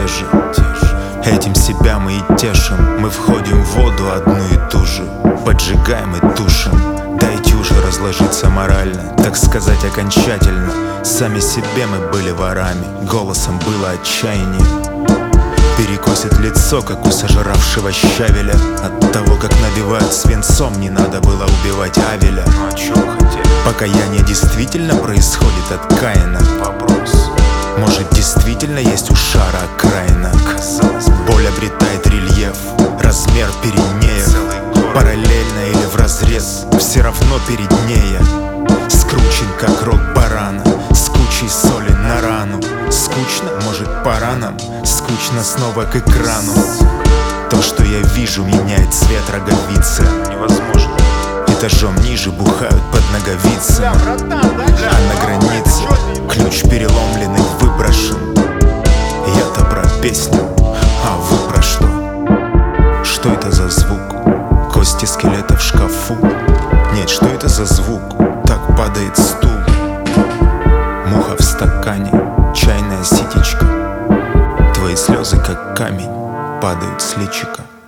же. Этим себя мы и тешим. Мы входим в воду одну и ту же, поджигаем и тушим. Дайте уже разложиться морально, так сказать окончательно. Сами себе мы были ворами, голосом было отчаяние. Перекосит лицо, как у сожравшего щавеля. От того, как набивают свинцом, не надо было убивать Авеля. Ну а чё вы хотели? Покаяние действительно происходит от Каина. Вопрос. Может, действительно есть у шара окраина? Казалось бы, Боль обретает рельеф, размер Пиренеев. целый город. Параллельно или вразрез, все равно переднее. Скручен, как рог барана, с кучей соли на рану. Скучно, может, пора нам, скучно снова к экрану. То, что я вижу, меняет цвет роговицы. Невозможно. Этажом ниже бухают под ноговицами. А на границе ключ переломленный выброшен. Я-то про песню, а вы про что? Что это за звук? Кости скелета в шкафу? Нет, что это за звук? Так падает стул. Муха в стакане, чайная ситечка. Твои слезы, как камень, падают с личика.